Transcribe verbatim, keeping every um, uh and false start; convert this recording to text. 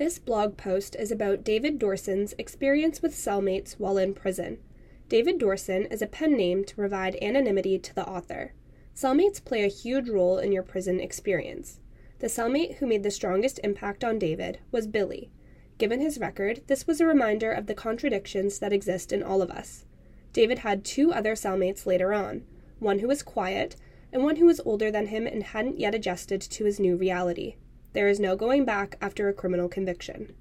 This blog post is about David Dorson's experience with cellmates while in prison. David Dorson is a pen name to provide anonymity to the author. Cellmates play a huge role in your prison experience. The cellmate who made the strongest impact on David was Billy. Given his record, this was a reminder of the contradictions that exist in all of us. David had two other cellmates later on, one who was quiet, and one who was older than him and hadn't yet adjusted to his new reality. There is no going back after a criminal conviction.